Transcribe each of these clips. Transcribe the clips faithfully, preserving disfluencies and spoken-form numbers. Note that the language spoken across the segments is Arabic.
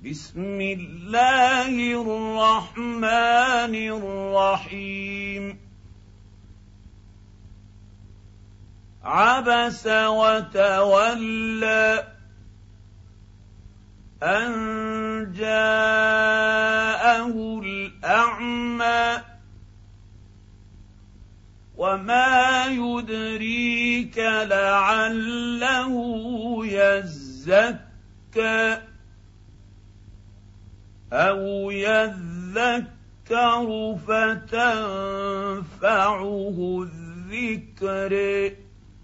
بسم الله الرحمن الرحيم عبس وتولى أن جاءه الأعمى وما يدريك لعله يزكى أو يذكر فتنفعه الذكر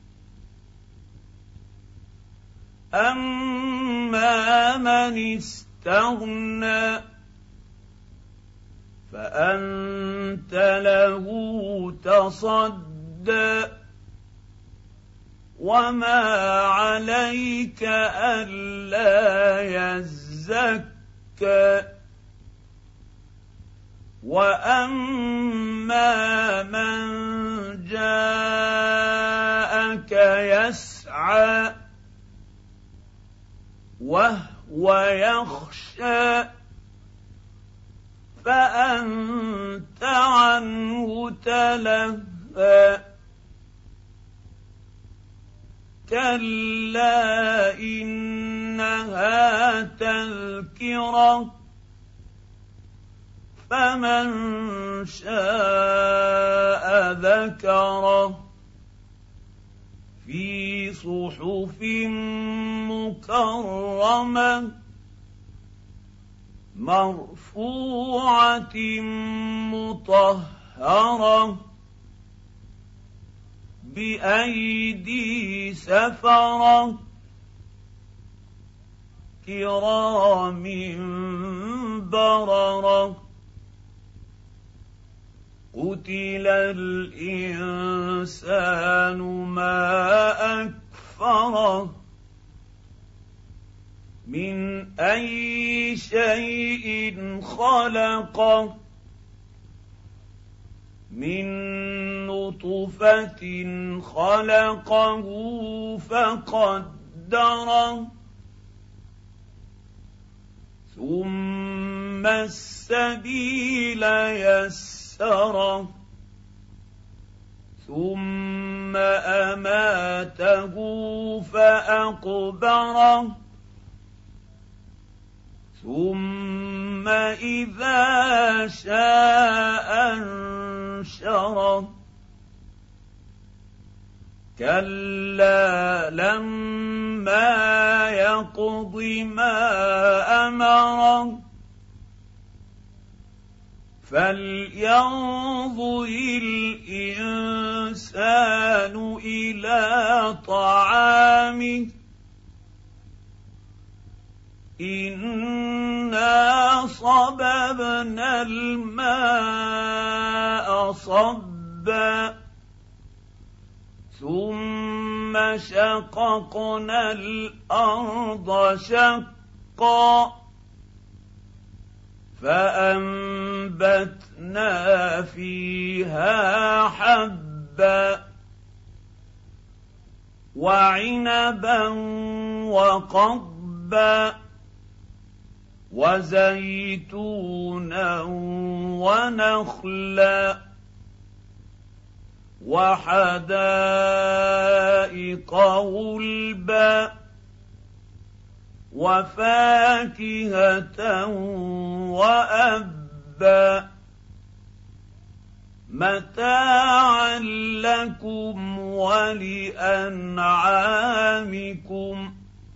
أما من استغنى فأنت له تصدى وما عليك ألا يزكى وأما من جاءك يسعى وهو يخشى فأنت عنه تلهى كلا إنها تذكرة فمن شاء ذكره في صحف مكرمة مرفوعة مطهرة بأيدي سفرة كرام بررة قتل الإنسان ما أكفره من أي شيء خلقه من نطفة خلقه فقدره ثم السبيل يسره ثم أماته فأقبره ثم إذا شاء أنشره كلا لما يقض ما أمره فلينظر الإنسان إلى طعامه إنا صببنا الماء صبا ثم شققنا الأرض شقا فأنبتنا فيها حبا وعنبا وقضبا وزيتونا ونخلا وحدائق غلبا وفاكهة وأبا متاعا لكم ولأنعامكم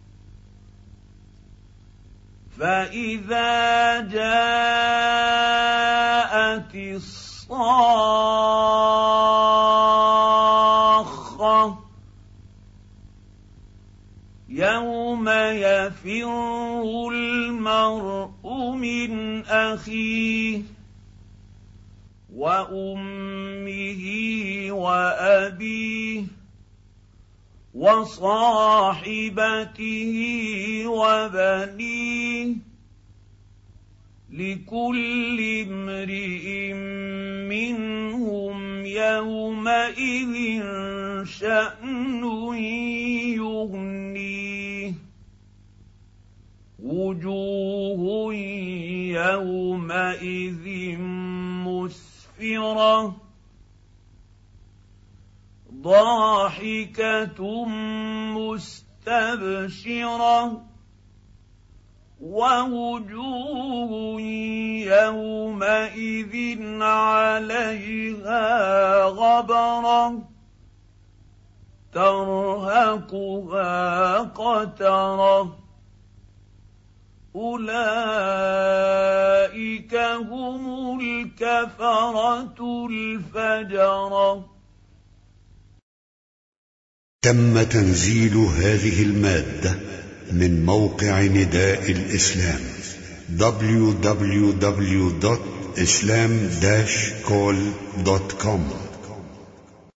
فإذا جاءت الصاخة يوم يفر المرء من أخيه وأمه وأبيه وصاحبته وبنيه لكل امرئ منهم يومئذ شأن يغنيه وجوه يومئذ مسفرة ضاحكة مستبشرة ووجوه يومئذ عليها غبرة ترهقها قترة أولئك هم الكفرة الفجرة. تم تنزيل هذه المادة من موقع نداء الإسلام دبليو دبليو دبليو دوت إسلام داش كول دوت كوم.